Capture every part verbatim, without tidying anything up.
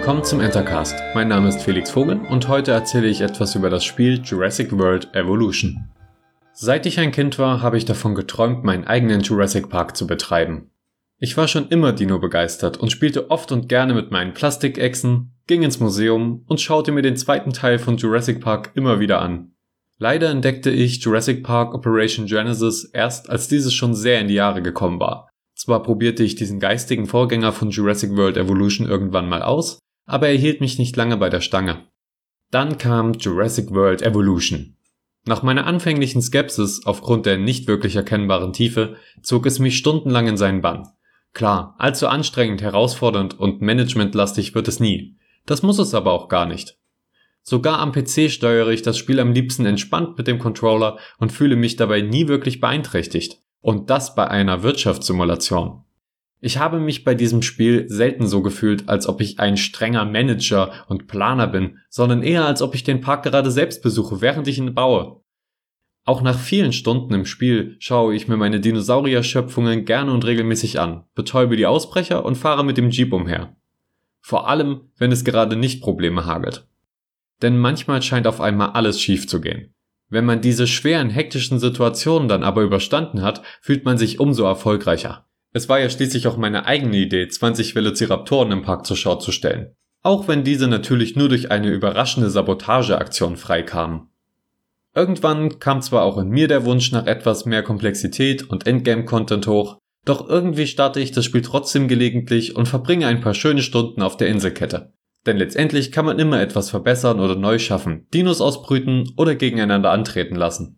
Willkommen zum Entercast. Mein Name ist Felix Vogel und heute erzähle ich etwas über das Spiel Jurassic World Evolution. Seit ich ein Kind war, habe ich davon geträumt, meinen eigenen Jurassic Park zu betreiben. Ich war schon immer Dino begeistert und spielte oft und gerne mit meinen Plastikechsen, ging ins Museum und schaute mir den zweiten Teil von Jurassic Park immer wieder an. Leider entdeckte ich Jurassic Park Operation Genesis erst, als dieses schon sehr in die Jahre gekommen war. Zwar probierte ich diesen geistigen Vorgänger von Jurassic World Evolution irgendwann mal aus, aber er hielt mich nicht lange bei der Stange. Dann kam Jurassic World Evolution. Nach meiner anfänglichen Skepsis aufgrund der nicht wirklich erkennbaren Tiefe zog es mich stundenlang in seinen Bann. Klar, allzu anstrengend, herausfordernd und managementlastig wird es nie. Das muss es aber auch gar nicht. Sogar am P C steuere ich das Spiel am liebsten entspannt mit dem Controller und fühle mich dabei nie wirklich beeinträchtigt. Und das bei einer Wirtschaftssimulation. Ich habe mich bei diesem Spiel selten so gefühlt, als ob ich ein strenger Manager und Planer bin, sondern eher als ob ich den Park gerade selbst besuche, während ich ihn baue. Auch nach vielen Stunden im Spiel schaue ich mir meine Dinosaurier-Schöpfungen gerne und regelmäßig an, betäube die Ausbrecher und fahre mit dem Jeep umher. Vor allem, wenn es gerade nicht Probleme hagelt. Denn manchmal scheint auf einmal alles schief zu gehen. Wenn man diese schweren, hektischen Situationen dann aber überstanden hat, fühlt man sich umso erfolgreicher. Es war ja schließlich auch meine eigene Idee, zwanzig Velociraptoren im Park zur Schau zu stellen. Auch wenn diese natürlich nur durch eine überraschende Sabotageaktion freikamen. Irgendwann kam zwar auch in mir der Wunsch nach etwas mehr Komplexität und Endgame-Content hoch, doch irgendwie starte ich das Spiel trotzdem gelegentlich und verbringe ein paar schöne Stunden auf der Inselkette. Denn letztendlich kann man immer etwas verbessern oder neu schaffen, Dinos ausbrüten oder gegeneinander antreten lassen.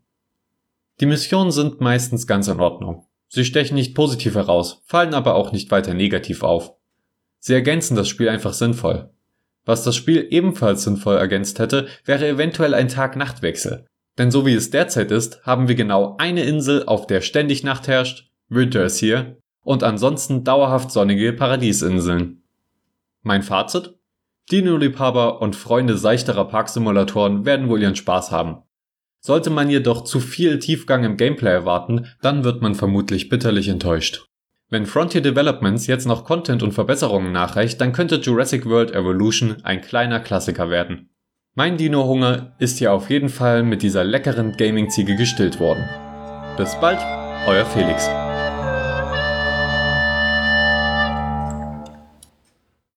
Die Missionen sind meistens ganz in Ordnung. Sie stechen nicht positiv heraus, fallen aber auch nicht weiter negativ auf. Sie ergänzen das Spiel einfach sinnvoll. Was das Spiel ebenfalls sinnvoll ergänzt hätte, wäre eventuell ein Tag-Nacht-Wechsel. Denn so wie es derzeit ist, haben wir genau eine Insel, auf der ständig Nacht herrscht, Winter ist hier, und ansonsten dauerhaft sonnige Paradiesinseln. Mein Fazit? Dino-Liebhaber und Freunde seichterer Parksimulatoren werden wohl ihren Spaß haben. Sollte man jedoch zu viel Tiefgang im Gameplay erwarten, dann wird man vermutlich bitterlich enttäuscht. Wenn Frontier Developments jetzt noch Content und Verbesserungen nachreicht, dann könnte Jurassic World Evolution ein kleiner Klassiker werden. Mein Dino-Hunger ist hier auf jeden Fall mit dieser leckeren Gaming-Ziege gestillt worden. Bis bald, euer Felix.